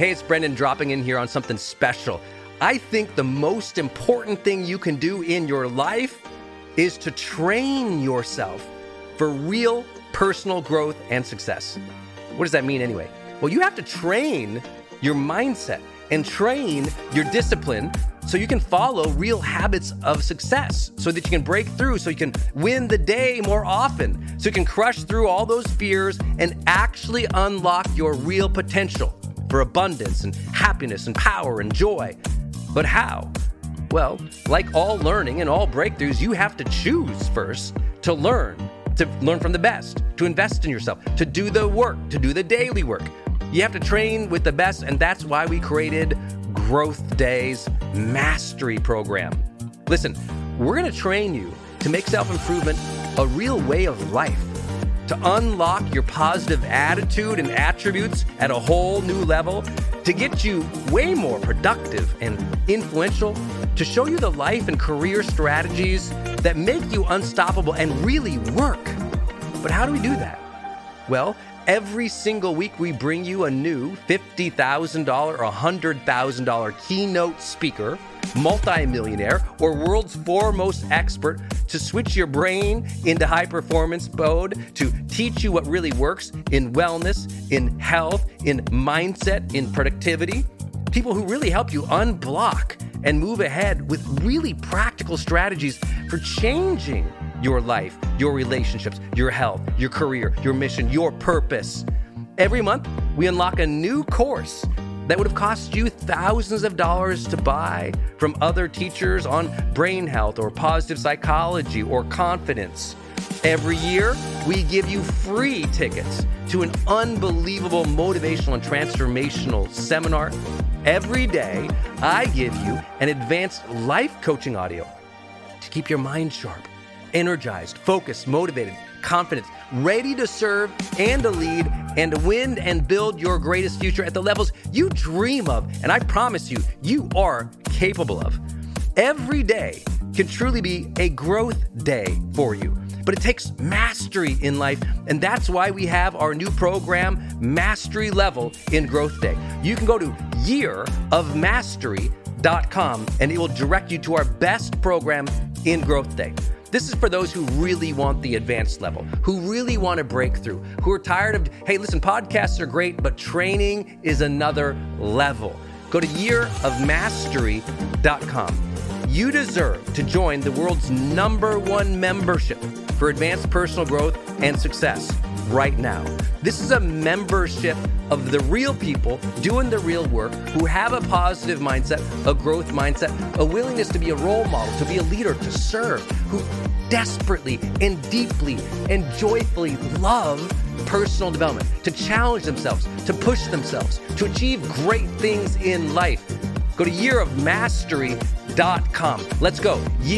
Hey, it's Brendan dropping in here on something special. I think the most important thing you can do in your life is to train yourself for real personal growth and success. What does that mean anyway? Well, you have to train your mindset and train your discipline so you can follow real habits of success, so that you can break through, so you can win the day more often, so you can crush through all those fears and actually unlock your real potential for abundance and happiness and power and joy. But how? Well, like all learning and all breakthroughs, you have to choose first to learn from the best, to invest in yourself, to do the work, to do the daily work. You have to train with the best, and that's why we created Growth Day's Mastery Program. Listen, we're going to train you to make self-improvement a real way of life, to unlock your positive attitude and attributes at a whole new level, to get you way more productive and influential, to show you the life and career strategies that make you unstoppable and really work. But how do we do that? Well, every single week we bring you a new $50,000 or $100,000 keynote speaker, multimillionaire, or world's foremost expert to switch your brain into high performance mode, to teach you what really works in wellness, in health, in mindset, in productivity. People who really help you unblock and move ahead with really practical strategies for changing your life, your relationships, your health, your career, your mission, your purpose. Every month, we unlock a new course that would have cost you thousands of dollars to buy from other teachers on brain health or positive psychology or confidence. Every year, we give you free tickets to an unbelievable motivational and transformational seminar. Every day, I give you an advanced life coaching audio to keep your mind sharp, energized, focused, motivated, confident, ready to serve and to lead and to win and build your greatest future at the levels you dream of. And I promise you, you are capable of. Every day can truly be a growth day for you. But it takes mastery in life, and that's why we have our new program, Mastery Level in Growth Day. You can go to yearofmastery.com, and it will direct you to our best program in Growth Day. This is for those who really want the advanced level, who really want to break through, who are tired of, hey, listen, podcasts are great, but training is another level. Go to yearofmastery.com. You deserve to join the world's #1 membership for advanced personal growth and success right now. This is a membership of the real people doing the real work, who have a positive mindset, a growth mindset, a willingness to be a role model, to be a leader, to serve, who desperately and deeply and joyfully love personal development, to challenge themselves, to push themselves, to achieve great things in life. Go to yearofmastery.com. Let's go.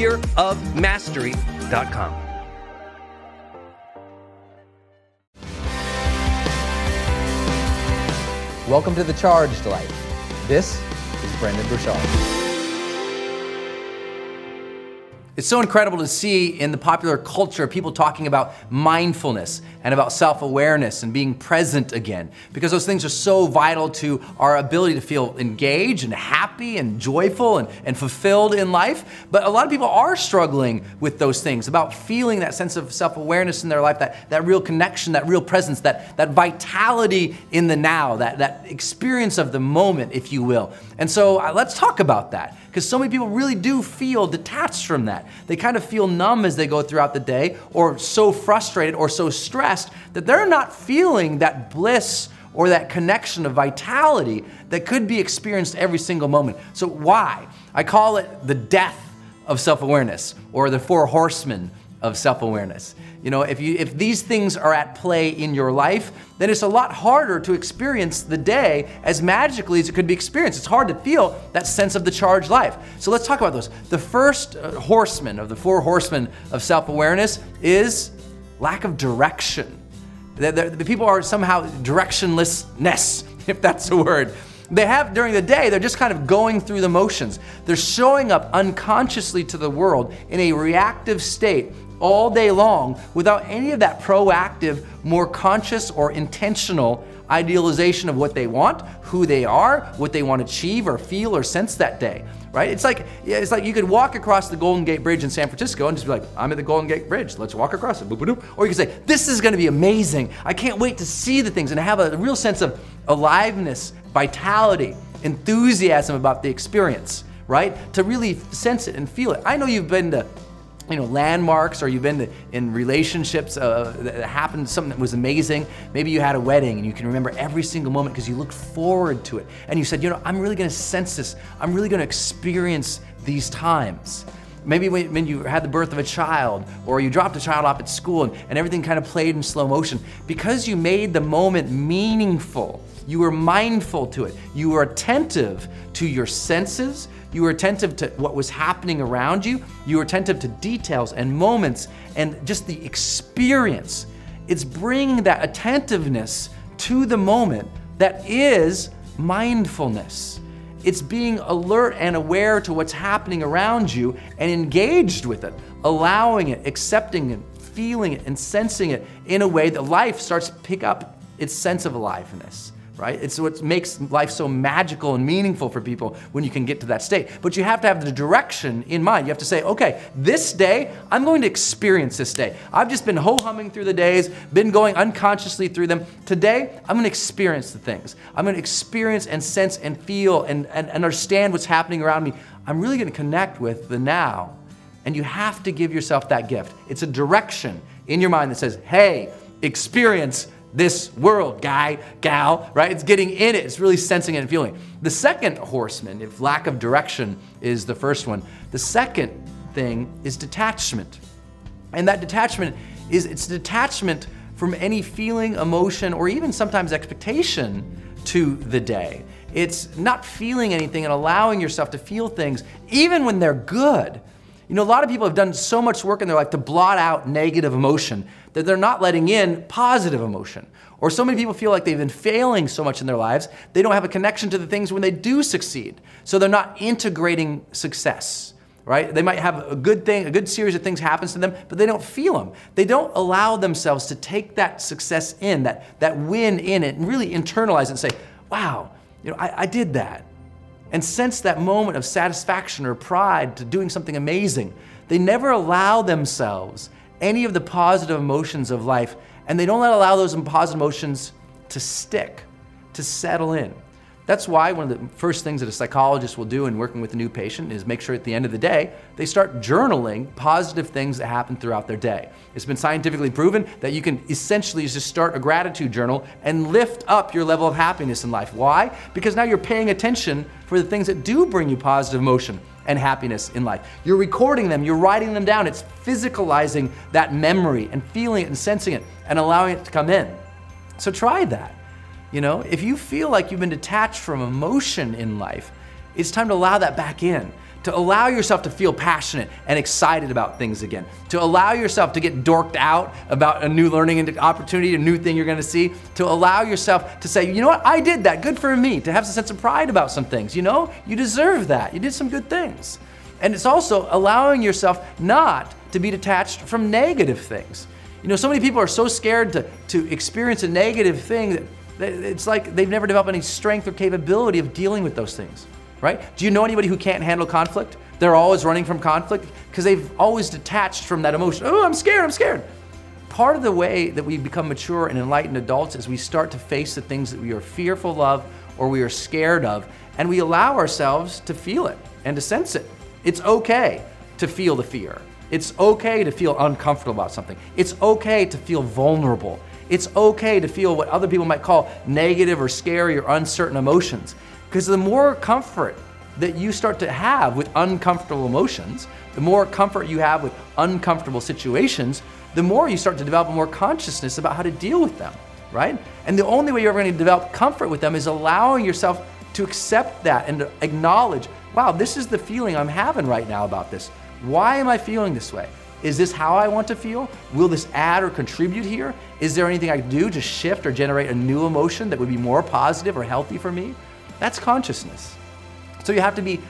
yearofmastery.com. Welcome to The Charged Life. This is Brendon Burchard. It's so incredible to see in the popular culture people talking about mindfulness and about self-awareness and being present again, because those things are so vital to our ability to feel engaged and happy and joyful and fulfilled in life. But a lot of people are struggling with those things, about feeling that sense of self-awareness in their life, that real connection, that real presence, that vitality in the now, that experience of the moment, if you will. And so let's talk about that, because so many people really do feel detached from that. They kind of feel numb as they go throughout the day, or so frustrated or so stressed that they're not feeling that bliss or that connection of vitality that could be experienced every single moment. So why? I call it the death of self-awareness, or the 4 horsemen of self-awareness. You know, if these things are at play in your life, then it's a lot harder to experience the day as magically as it could be experienced. It's hard to feel that sense of the charged life. So let's talk about those. The first horseman of the 4 horsemen of self-awareness is lack of direction. The people are somehow directionlessness, if that's a word. They have, during the day, they're just kind of going through the motions. They're showing up unconsciously to the world in a reactive state all day long without any of that proactive, more conscious or intentional idealization of what they want, who they are, what they want to achieve or feel or sense that day, right? It's like you could walk across the Golden Gate Bridge in San Francisco and just be like, I'm at the Golden Gate Bridge, let's walk across it, boop, boop, boop. Or you could say, this is gonna be amazing. I can't wait to see the things and have a real sense of aliveness, vitality, enthusiasm about the experience, right? To really sense it and feel it. I know you've been to landmarks, or you've been in relationships that happened, something that was amazing. Maybe you had a wedding and you can remember every single moment because you looked forward to it. And you said, I'm really gonna sense this. I'm really gonna experience these times. Maybe when you had the birth of a child, or you dropped a child off at school and everything kind of played in slow motion. Because you made the moment meaningful, you were mindful to it. You were attentive to your senses. You were attentive to what was happening around you. You were attentive to details and moments and just the experience. It's bringing that attentiveness to the moment that is mindfulness. It's being alert and aware to what's happening around you and engaged with it, allowing it, accepting it, feeling it, and sensing it in a way that life starts to pick up its sense of aliveness. Right? It's what makes life so magical and meaningful for people when you can get to that state. But you have to have the direction in mind. You have to say, okay, this day, I'm going to experience this day. I've just been ho-humming through the days, been going unconsciously through them. Today, I'm going to experience the things. I'm going to experience and sense and feel and understand what's happening around me. I'm really going to connect with the now. And you have to give yourself that gift. It's a direction in your mind that says, hey, experience this world, guy, gal, right? It's getting in it. It's really sensing it and feeling. The second horseman, if lack of direction is the first one, the second thing is detachment. And that detachment it's detachment from any feeling, emotion, or even sometimes expectation to the day. It's not feeling anything and allowing yourself to feel things, even when they're good. A lot of people have done so much work in their life to blot out negative emotion that they're not letting in positive emotion. Or so many people feel like they've been failing so much in their lives, they don't have a connection to the things when they do succeed. So they're not integrating success, right? They might have a good series of things happens to them, but they don't feel them. They don't allow themselves to take that success in, that win in it, and really internalize it and say, wow, I did that. And sense that moment of satisfaction or pride to doing something amazing. They never allow themselves any of the positive emotions of life, and they don't allow those positive emotions to stick, to settle in. That's why one of the first things that a psychologist will do in working with a new patient is make sure at the end of the day, they start journaling positive things that happen throughout their day. It's been scientifically proven that you can essentially just start a gratitude journal and lift up your level of happiness in life. Why? Because now you're paying attention for the things that do bring you positive emotion and happiness in life. You're recording them, you're writing them down. It's physicalizing that memory and feeling it and sensing it and allowing it to come in. So try that. If you feel like you've been detached from emotion in life, it's time to allow that back in, to allow yourself to feel passionate and excited about things again, to allow yourself to get dorked out about a new learning and opportunity, a new thing you're gonna see, to allow yourself to say, you know what, I did that, good for me, to have a sense of pride about some things, you deserve that, you did some good things. And it's also allowing yourself not to be detached from negative things. So many people are so scared to experience a negative thing that it's like they've never developed any strength or capability of dealing with those things, right? Do you know anybody who can't handle conflict? They're always running from conflict because they've always detached from that emotion. Oh, I'm scared. Part of the way that we become mature and enlightened adults is we start to face the things that we are fearful of or we are scared of, and we allow ourselves to feel it and to sense it. It's okay to feel the fear. It's okay to feel uncomfortable about something. It's okay to feel vulnerable. It's okay to feel what other people might call negative or scary or uncertain emotions. Because the more comfort that you start to have with uncomfortable emotions, the more comfort you have with uncomfortable situations, the more you start to develop more consciousness about how to deal with them, right? And the only way you're ever going to develop comfort with them is allowing yourself to accept that and to acknowledge, wow, this is the feeling I'm having right now about this. Why am I feeling this way? Is this how I want to feel? Will this add or contribute here? Is there anything I can do to shift or generate a new emotion that would be more positive or healthy for me? That's consciousness. So you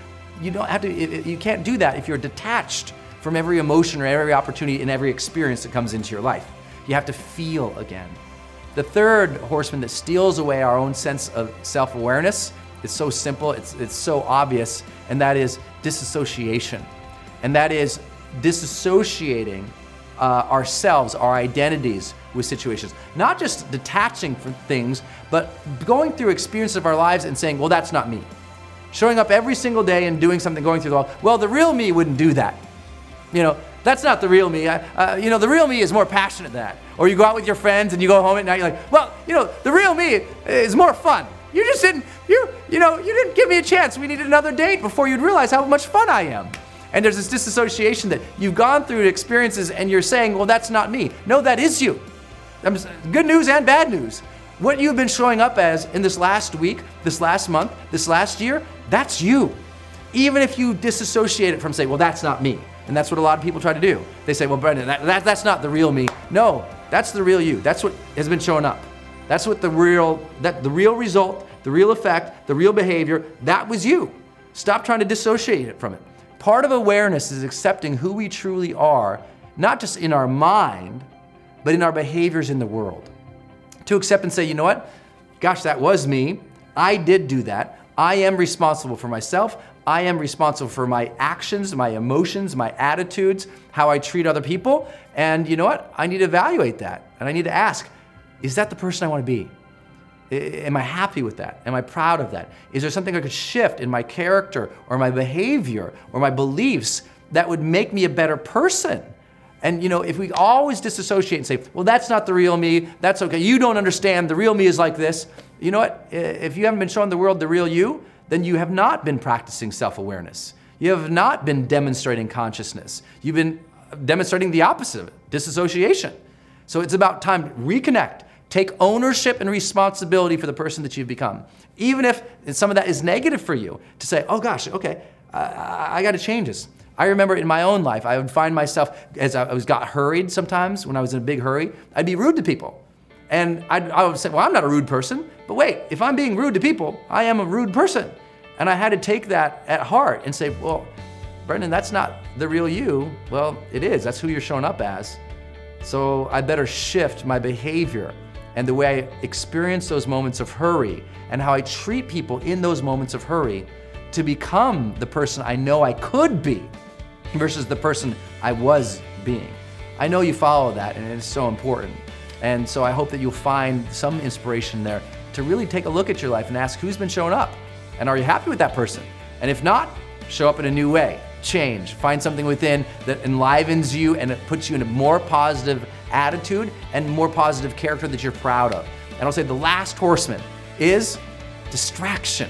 can't do that if you're detached from every emotion or every opportunity and every experience that comes into your life. You have to feel again. The third horseman that steals away our own sense of self-awareness, it's so simple, it's so obvious, and that is disassociation. And that is disassociating ourselves, our identities with situations. Not just detaching from things, but going through experiences of our lives and saying, well, that's not me. Showing up every single day and doing something, going through the wall, well, the real me wouldn't do that. That's not the real me. The real me is more passionate than that. Or you go out with your friends and you go home at night, you're like, well, the real me is more fun. You just didn't, you didn't give me a chance. We needed another date before you'd realize how much fun I am. And there's this disassociation that you've gone through experiences and you're saying, well, that's not me. No, that is you. Good news and bad news. What you've been showing up as in this last week, this last month, this last year, that's you. Even if you disassociate it from saying, well, that's not me. And that's what a lot of people try to do. They say, well, Brendan, that's not the real me. No, that's the real you. That's what has been showing up. That's what the real result, the real effect, the real behavior, that was you. Stop trying to dissociate it from it. Part of awareness is accepting who we truly are, not just in our mind, but in our behaviors in the world. To accept and say, you know what? Gosh, that was me. I did do that. I am responsible for myself. I am responsible for my actions, my emotions, my attitudes, how I treat other people. And you know what? I need to evaluate that. And I need to ask, is that the person I want to be? Am I happy with that? Am I proud of that? Is there something I could shift in my character or my behavior or my beliefs that would make me a better person? And if we always disassociate and say, well, that's not the real me, that's okay, you don't understand, the real me is like this. You know what? If you haven't been showing the world the real you, then you have not been practicing self-awareness. You have not been demonstrating consciousness. You've been demonstrating the opposite of it, disassociation. So it's about time to reconnect. Take ownership and responsibility for the person that you've become. Even if some of that is negative for you, to say, oh gosh, okay, I got to change this. I remember in my own life, I would find myself, as I got hurried sometimes, when I was in a big hurry, I'd be rude to people. And I would say, well, I'm not a rude person, but wait, if I'm being rude to people, I am a rude person. And I had to take that at heart and say, well, Brendan, that's not the real you. Well, it is, that's who you're showing up as. So I better shift my behavior and the way I experience those moments of hurry and how I treat people in those moments of hurry to become the person I know I could be versus the person I was being. I know you follow that, and it's so important. And so I hope that you'll find some inspiration there to really take a look at your life and ask who's been showing up, and are you happy with that person? And if not, show up in a new way, change, find something within that enlivens you and it puts you in a more positive attitude and more positive character that you're proud of. And I'll say the last horseman is distraction.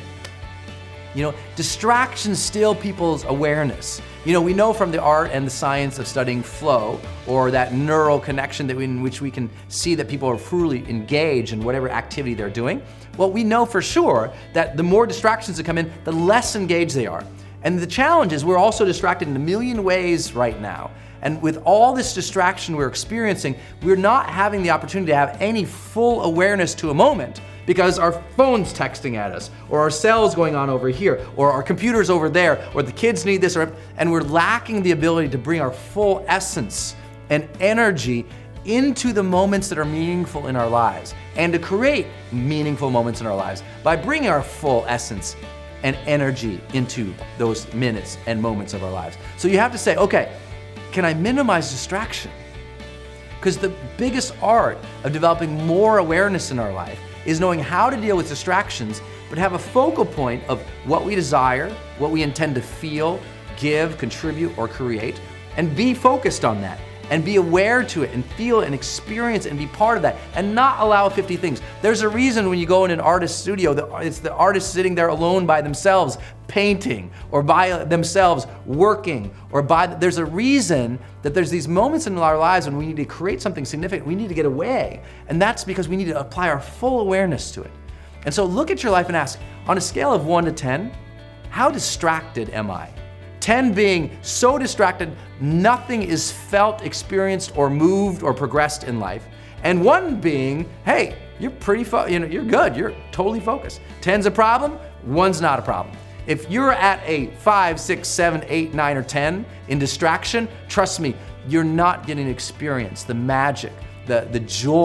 Distractions steal people's awareness. We know from the art and the science of studying flow, or that neural connection in which we can see that people are truly engaged in whatever activity they're doing. Well, we know for sure that the more distractions that come in, the less engaged they are. And the challenge is we're also distracted in a million ways right now. And with all this distraction we're experiencing, we're not having the opportunity to have any full awareness to a moment, because our phone's texting at us, or our cell's going on over here, or our computer's over there, or the kids need this, and we're lacking the ability to bring our full essence and energy into the moments that are meaningful in our lives, and to create meaningful moments in our lives by bringing our full essence and energy into those minutes and moments of our lives. So you have to say, okay, can I minimize distraction? Because the biggest art of developing more awareness in our life is knowing how to deal with distractions, but have a focal point of what we desire, what we intend to feel, give, contribute, or create, and be focused on that, and be aware to it, and feel and experience and be part of that, and not allow 50 things. There's a reason when you go in an artist's studio, it's the artist sitting there alone by themselves, painting, or by themselves working, there's a reason that there's these moments in our lives when we need to create something significant, we need to get away. And that's because we need to apply our full awareness to it. And so look at your life and ask, on a scale of 1 to 10, how distracted am I? 10 being so distracted, nothing is felt, experienced, or moved, or progressed in life. And 1 being, hey, you're pretty, you're good, you're totally focused. 10's a problem, 1's not a problem. If you're at a 5, 6, 7, 8, 9, or 10 in distraction, trust me, you're not getting to experience the magic, the joy,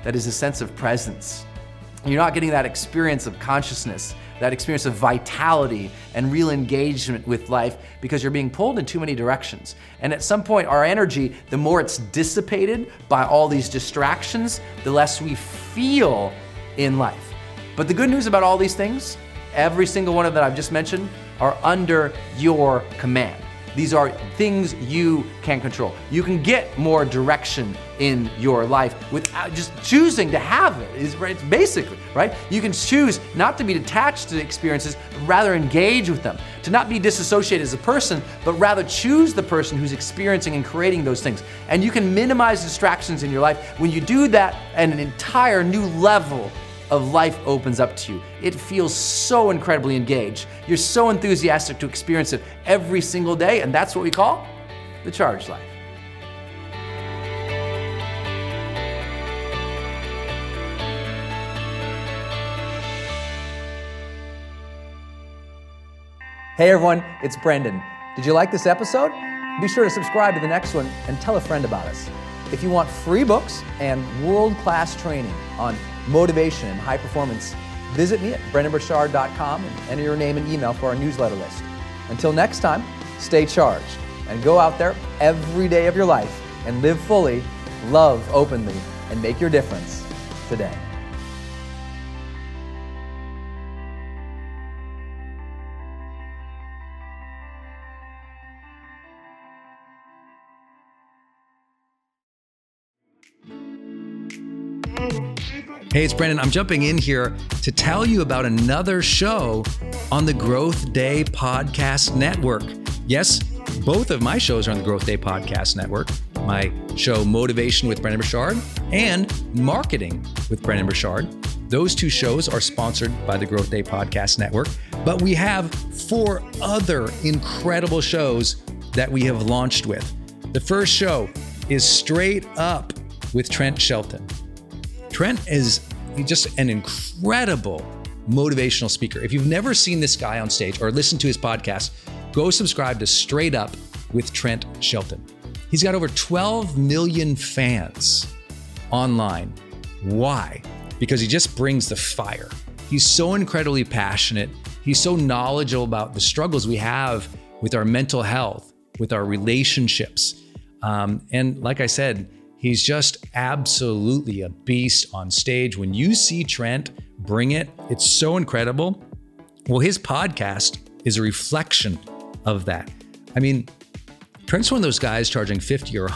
that is a sense of presence. You're not getting that experience of consciousness, that experience of vitality and real engagement with life because you're being pulled in too many directions. And at some point, our energy, the more it's dissipated by all these distractions, the less we feel in life. But the good news about all these things, every single one of them I've just mentioned, are under your command. These are things you can control. You can get more direction in your life without just choosing to have it. It's basically, right? You can choose not to be detached to the experiences, but rather engage with them. To not be disassociated as a person, but rather choose the person who's experiencing and creating those things. And you can minimize distractions in your life. When you do that, and an entire new level of life opens up to you. It feels so incredibly engaged. You're so enthusiastic to experience it every single day, and that's what we call the Charged Life. Hey everyone, it's Brendan. Did you like this episode? Be sure to subscribe to the next one and tell a friend about us. If you want free books and world-class training on motivation and high performance, visit me at brendanburchard.com and enter your name and email for our newsletter list. Until next time, stay charged and go out there every day of your life and live fully, love openly, and make your difference today. Hey, it's Brendan. I'm jumping in here to tell you about another show on the Growth Day Podcast Network. Yes, both of my shows are on the Growth Day Podcast Network. My show, Motivation with Brendan Burchard, and Marketing with Brendan Burchard. Those two shows are sponsored by the Growth Day Podcast Network, but we have 4 other incredible shows that we have launched with. The first show is Straight Up with Trent Shelton. Trent is just an incredible motivational speaker. If you've never seen this guy on stage or listened to his podcast, go subscribe to Straight Up with Trent Shelton. He's got over 12 million fans online. Why? Because he just brings the fire. He's so incredibly passionate. He's so knowledgeable about the struggles we have with our mental health, with our relationships. And like I said, he's just absolutely a beast on stage. When you see Trent bring it, it's so incredible. Well, his podcast is a reflection of that. I mean, Trent's one of those guys charging $50,000 or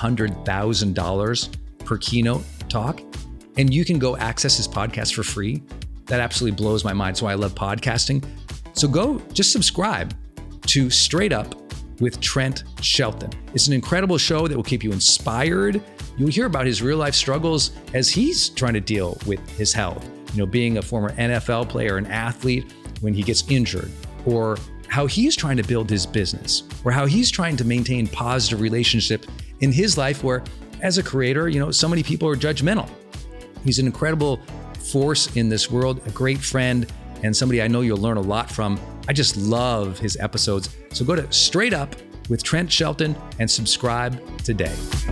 $100,000 per keynote talk, and you can go access his podcast for free. That absolutely blows my mind. That's why I love podcasting. So go just subscribe to Straight Up with Trent Shelton. It's an incredible show that will keep you inspired. You'll hear about his real life struggles as he's trying to deal with his health. You know, being a former NFL player, an athlete, when he gets injured, or how he's trying to build his business, or how he's trying to maintain positive relationship in his life where, as a creator, you know, so many people are judgmental. He's an incredible force in this world, a great friend, and somebody I know you'll learn a lot from. I just love his episodes. So go to Straight Up with Trent Shelton and subscribe today.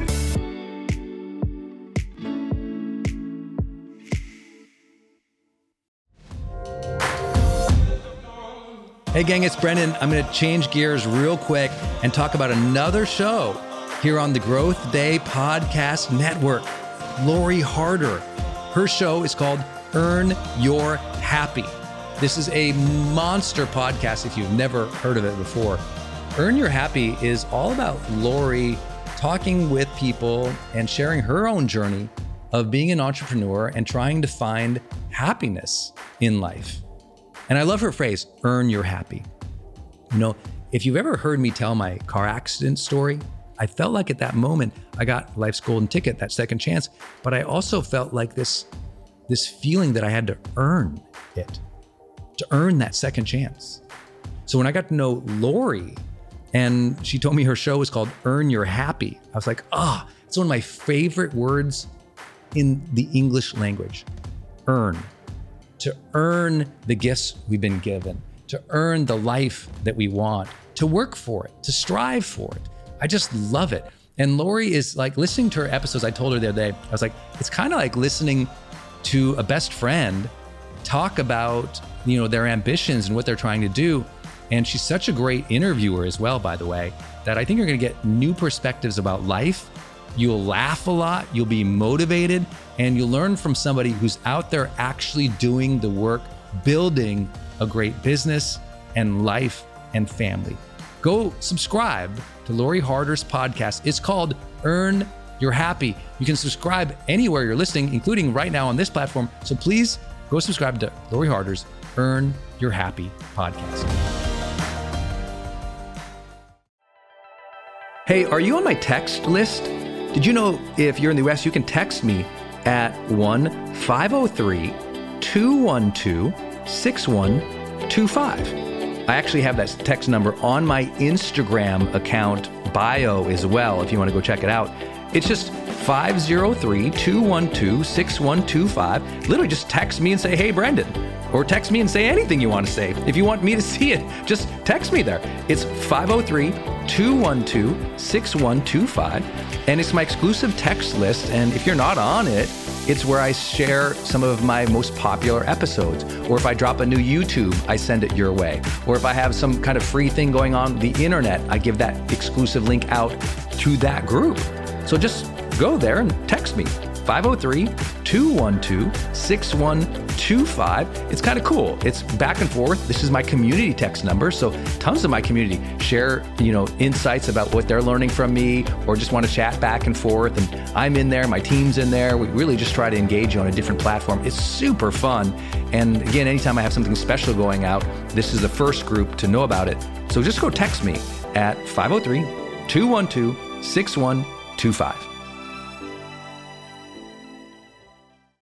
Hey gang, it's Brendan. I'm going to change gears real quick and talk about another show here on the Growth Day Podcast Network. Lori Harder. Her show is called Earn Your Happy. This is a monster podcast if you've never heard of it before. Earn Your Happy is all about Lori talking with people and sharing her own journey of being an entrepreneur and trying to find happiness in life. And I love her phrase, earn your happy. You know, if you've ever heard me tell my car accident story, I felt like at that moment, I got life's golden ticket, that second chance, but I also felt like this feeling that I had to earn it, to earn that second chance. So when I got to know Lori and she told me her show was called Earn Your Happy, I was like, it's one of my favorite words in the English language, earn. To earn the gifts we've been given, to earn the life that we want, to work for it, to strive for it. I just love it. And Lori is like, listening to her episodes, I told her the other day, I was like, it's kind of like listening to a best friend talk about, their ambitions and what they're trying to do. And she's such a great interviewer as well, by the way, that I think you're going to get new perspectives about life. You'll laugh a lot, you'll be motivated, and you'll learn from somebody who's out there actually doing the work, building a great business and life and family. Go subscribe to Lori Harder's podcast. It's called Earn Your Happy. You can subscribe anywhere you're listening, including right now on this platform. So please go subscribe to Lori Harder's Earn Your Happy podcast. Hey, are you on my text list? Did you know if you're in the US, you can text me at 1-503-212-6125. I actually have that text number on my Instagram account bio as well, if you want to go check it out. It's just 503-212-6125. Literally just text me and say, hey, Brendan. Or text me and say anything you want to say. If you want me to see it, just text me there. It's 503-212-6125. And it's my exclusive text list. And if you're not on it, it's where I share some of my most popular episodes. Or if I drop a new YouTube, I send it your way. Or if I have some kind of free thing going on the internet, I give that exclusive link out to that group. So just go there and text me, 503-212-6125. It's kind of cool. It's back and forth. This is my community text number. So tons of my community share, insights about what they're learning from me, or just want to chat back and forth. And I'm in there, my team's in there. We really just try to engage you on a different platform. It's super fun. And again, anytime I have something special going out, this is the first group to know about it. So just go text me at 503-212-6125.